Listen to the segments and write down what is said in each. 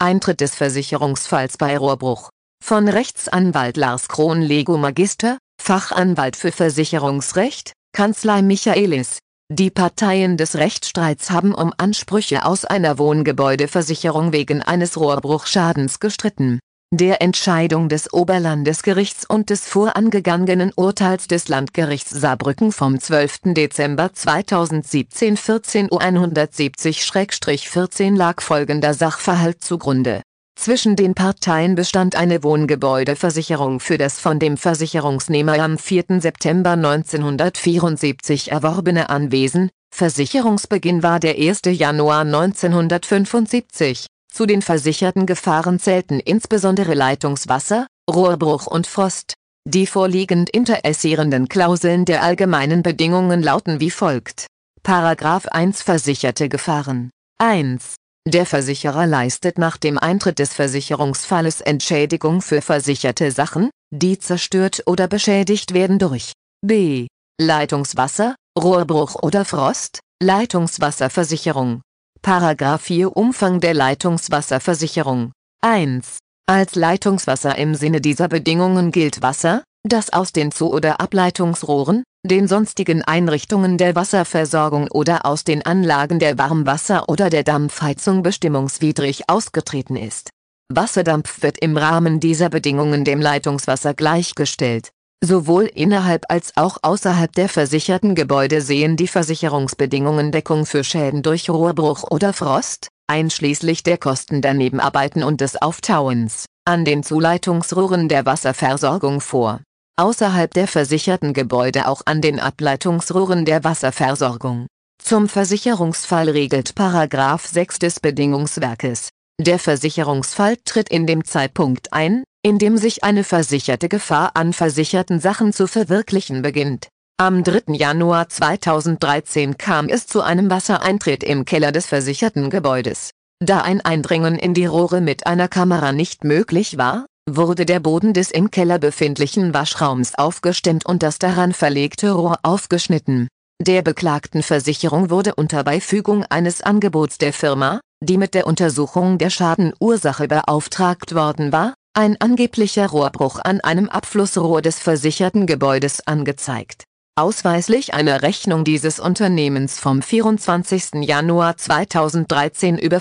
Eintritt des Versicherungsfalls bei Rohrbruch. Von Rechtsanwalt Lars Krohn, Lego Magister, Fachanwalt für Versicherungsrecht, Kanzlei Michaelis. Die Parteien des Rechtsstreits haben um Ansprüche aus einer Wohngebäudeversicherung wegen eines Rohrbruchschadens gestritten. Der Entscheidung des Oberlandesgerichts und des vorangegangenen Urteils des Landgerichts Saarbrücken vom 12. Dezember 2017 14:170 Uhr lag folgender Sachverhalt zugrunde. Zwischen den Parteien bestand eine Wohngebäudeversicherung für das von dem Versicherungsnehmer am 4. September 1974 erworbene Anwesen. Versicherungsbeginn war der 1. Januar 1975. Zu den versicherten Gefahren zählten insbesondere Leitungswasser, Rohrbruch und Frost. Die vorliegend interessierenden Klauseln der allgemeinen Bedingungen lauten wie folgt. Paragraph 1 Versicherte Gefahren. 1. Der Versicherer leistet nach dem Eintritt des Versicherungsfalles Entschädigung für versicherte Sachen, die zerstört oder beschädigt werden durch b. Leitungswasser, Rohrbruch oder Frost, Leitungswasserversicherung. Paragraph 4 Umfang der Leitungswasserversicherung. 1. Als Leitungswasser im Sinne dieser Bedingungen gilt Wasser, das aus den Zu- oder Ableitungsrohren, den sonstigen Einrichtungen der Wasserversorgung oder aus den Anlagen der Warmwasser- oder der Dampfheizung bestimmungswidrig ausgetreten ist. Wasserdampf wird im Rahmen dieser Bedingungen dem Leitungswasser gleichgestellt. Sowohl innerhalb als auch außerhalb der versicherten Gebäude sehen die Versicherungsbedingungen Deckung für Schäden durch Rohrbruch oder Frost, einschließlich der Kosten der Nebenarbeiten und des Auftauens, an den Zuleitungsrohren der Wasserversorgung vor. Außerhalb der versicherten Gebäude auch an den Ableitungsrohren der Wasserversorgung. Zum Versicherungsfall regelt § 6 des Bedingungswerkes. Der Versicherungsfall tritt in dem Zeitpunkt ein, in dem sich eine versicherte Gefahr an versicherten Sachen zu verwirklichen beginnt. Am 3. Januar 2013 kam es zu einem Wassereintritt im Keller des versicherten Gebäudes. Da ein Eindringen in die Rohre mit einer Kamera nicht möglich war, wurde der Boden des im Keller befindlichen Waschraums aufgestemmt und das daran verlegte Rohr aufgeschnitten. Der beklagten Versicherung wurde unter Beifügung eines Angebots der Firma, die mit der Untersuchung der Schadenursache beauftragt worden war, ein angeblicher Rohrbruch an einem Abflussrohr des versicherten Gebäudes angezeigt. Ausweislich eine Rechnung dieses Unternehmens vom 24. Januar 2013 über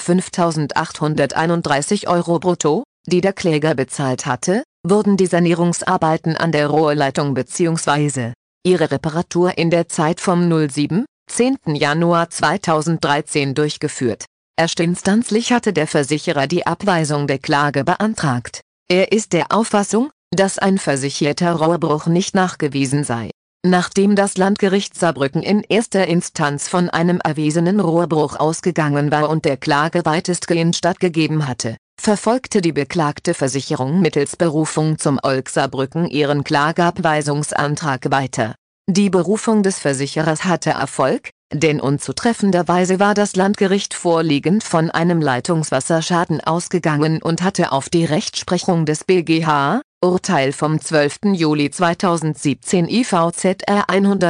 5.831 € brutto, die der Kläger bezahlt hatte, wurden die Sanierungsarbeiten an der Rohrleitung bzw. ihre Reparatur in der Zeit vom 07. 10. Januar 2013 durchgeführt. Erstinstanzlich hatte der Versicherer die Abweisung der Klage beantragt. Er ist der Auffassung, dass ein versicherter Rohrbruch nicht nachgewiesen sei. Nachdem das Landgericht Saarbrücken in erster Instanz von einem erwiesenen Rohrbruch ausgegangen war und der Klage weitestgehend stattgegeben hatte, verfolgte die beklagte Versicherung mittels Berufung zum OLG Saarbrücken ihren Klageabweisungsantrag weiter. Die Berufung des Versicherers hatte Erfolg, denn unzutreffenderweise war das Landgericht vorliegend von einem Leitungswasserschaden ausgegangen und hatte auf die Rechtsprechung des BGH, Urteil vom 12. Juli 2017 IVZR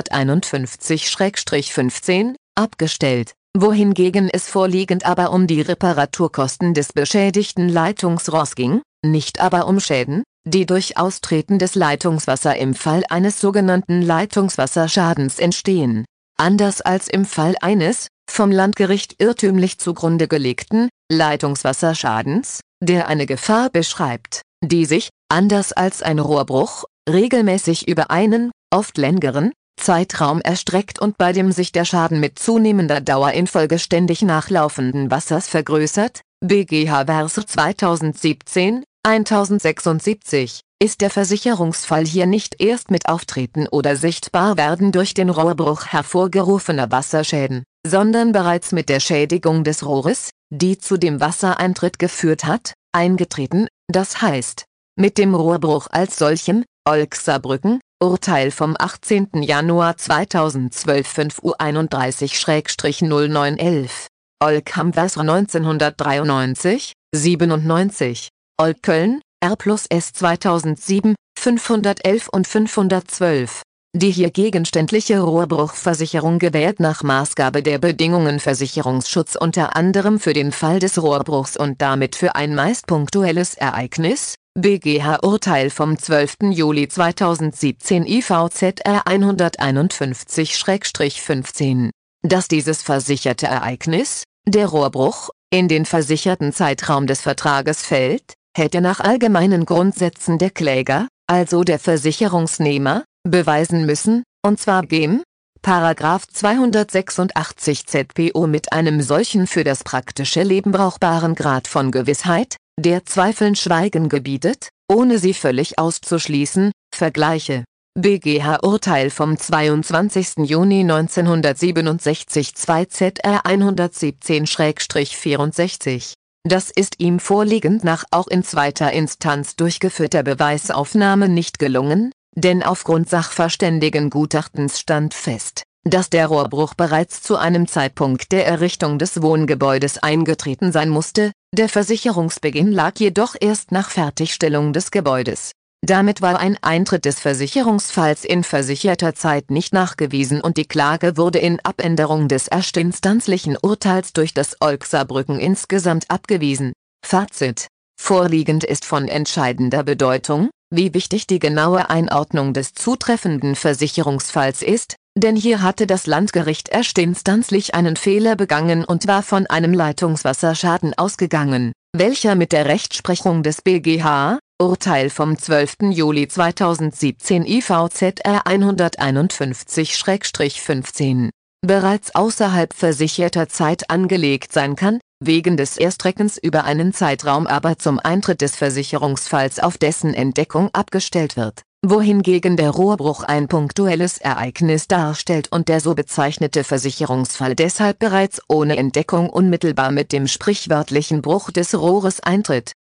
151/15, abgestellt, wohingegen es vorliegend aber um die Reparaturkosten des beschädigten Leitungsrohrs ging, nicht aber um Schäden, die durch austretendes Leitungswasser im Fall eines sogenannten Leitungswasserschadens entstehen. Anders als im Fall eines, vom Landgericht irrtümlich zugrunde gelegten, Leitungswasserschadens, der eine Gefahr beschreibt, die sich, anders als ein Rohrbruch, regelmäßig über einen, oft längeren, Zeitraum erstreckt und bei dem sich der Schaden mit zunehmender Dauer infolge ständig nachlaufenden Wassers vergrößert, BGH vers 2017, 1076, ist der Versicherungsfall hier nicht erst mit Auftreten oder Sichtbarwerden durch den Rohrbruch hervorgerufener Wasserschäden, sondern bereits mit der Schädigung des Rohres, die zu dem Wassereintritt geführt hat, eingetreten, das heißt, mit dem Rohrbruch als solchem, OLG Saarbrücken, Urteil vom 18. Januar 2012 5:31/0911, OLG Hamm vers 1993, 97, OLG Köln, R+S 2007, 511 und 512. Die hier gegenständliche Rohrbruchversicherung gewährt nach Maßgabe der Bedingungen Versicherungsschutz unter anderem für den Fall des Rohrbruchs und damit für ein meist punktuelles Ereignis. BGH-Urteil vom 12. Juli 2017 IVZR 151/15. Dass dieses versicherte Ereignis, der Rohrbruch, in den versicherten Zeitraum des Vertrages fällt, hätte nach allgemeinen Grundsätzen der Kläger, also der Versicherungsnehmer, beweisen müssen, und zwar gem. § 286 ZPO mit einem solchen für das praktische Leben brauchbaren Grad von Gewissheit, der Zweifeln Schweigen gebietet, ohne sie völlig auszuschließen, vergleiche. BGH-Urteil vom 22. Juni 1967 2 ZR 117/64. Das ist ihm vorliegend nach auch in zweiter Instanz durchgeführter Beweisaufnahme nicht gelungen, denn aufgrund Sachverständigengutachtens stand fest, dass der Rohrbruch bereits zu einem Zeitpunkt der Errichtung des Wohngebäudes eingetreten sein musste, der Versicherungsbeginn lag jedoch erst nach Fertigstellung des Gebäudes. Damit war ein Eintritt des Versicherungsfalls in versicherter Zeit nicht nachgewiesen und die Klage wurde in Abänderung des erstinstanzlichen Urteils durch das OLG Saarbrücken insgesamt abgewiesen. Fazit: Vorliegend ist von entscheidender Bedeutung, wie wichtig die genaue Einordnung des zutreffenden Versicherungsfalls ist, denn hier hatte das Landgericht erstinstanzlich einen Fehler begangen und war von einem Leitungswasserschaden ausgegangen, welcher mit der Rechtsprechung des BGH, Urteil vom 12. Juli 2017 IVZR 151/15, bereits außerhalb versicherter Zeit angelegt sein kann, wegen des Erstreckens über einen Zeitraum aber zum Eintritt des Versicherungsfalls auf dessen Entdeckung abgestellt wird, wohingegen der Rohrbruch ein punktuelles Ereignis darstellt und der so bezeichnete Versicherungsfall deshalb bereits ohne Entdeckung unmittelbar mit dem sprichwörtlichen Bruch des Rohres eintritt.